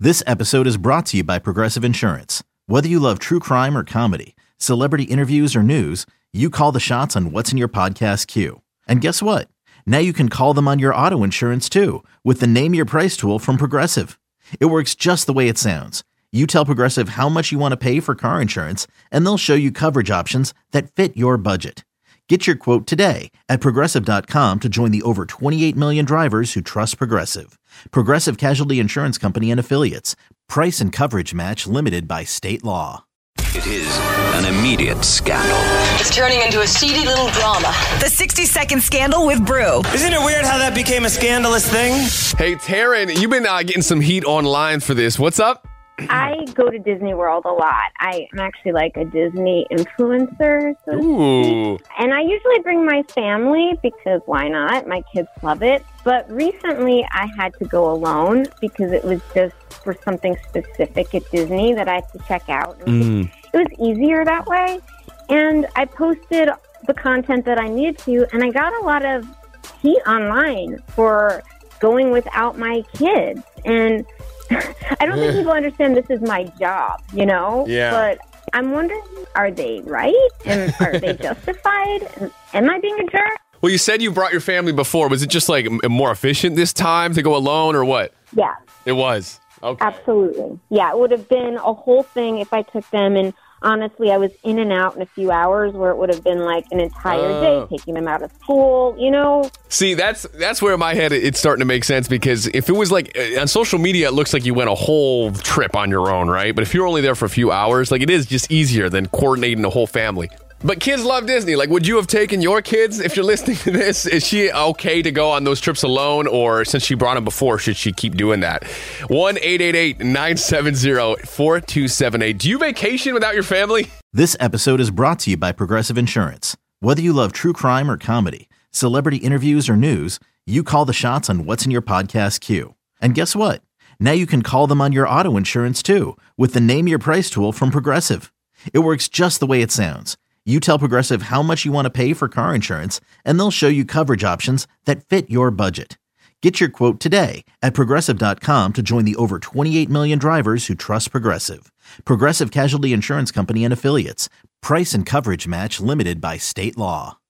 This episode is brought to you by Progressive Insurance. Whether you love true crime or comedy, celebrity interviews or news, you call the shots on what's in your podcast queue. And guess what? Now you can call them on your auto insurance too with the Name Your Price tool from Progressive. It works just the way it sounds. You tell Progressive how much you want to pay for car insurance, and they'll show you coverage options that fit your budget. Get your quote today at Progressive.com to join the over 28 million drivers who trust Progressive. Progressive Casualty Insurance Company and Affiliates. Price and coverage match limited by state law. It is an immediate scandal. It's turning into a seedy little drama. The 60-second scandal with Brew. Isn't it weird how that became a scandalous thing? Hey, Taryn, you've been getting some heat online for this. What's up? I go to Disney World a lot. I am actually like a Disney influencer. So Ooh. And I usually bring my family because why not? My kids love it. But recently I had to go alone because it was just for something specific at Disney that I had to check out. It was easier that way. And I posted the content that I needed to, and I got a lot of heat online for going without my kids. And I don't think people understand this is my job, you know? Yeah. But I'm wondering, are they right? And are they justified? Am I being a jerk? Well, you said you brought your family before. Was it just like more efficient this time to go alone or what? Yeah. It was. Okay. Absolutely. Yeah, it would have been a whole thing if I took them, and honestly, I was in and out in a few hours where it would have been like an entire day taking them out of school, you know? See, that's where in my head it's starting to make sense, because if it was like on social media, it looks like you went a whole trip on your own, right? But if you're only there for a few hours, like it is just easier than coordinating a whole family. But kids love Disney. Like, would you have taken your kids if you're listening to this? Is she okay to go on those trips alone? Or since she brought them before, should she keep doing that? 1-888-970-4278. Do you vacation without your family? This episode is brought to you by Progressive Insurance. Whether you love true crime or comedy, celebrity interviews or news, you call the shots on what's in your podcast queue. And guess what? Now you can call them on your auto insurance too with the Name Your Price tool from Progressive. It works just the way it sounds. You tell Progressive how much you want to pay for car insurance, and they'll show you coverage options that fit your budget. Get your quote today at Progressive.com to join the over 28 million drivers who trust Progressive. Progressive Casualty Insurance Company and Affiliates. Price and coverage match limited by state law.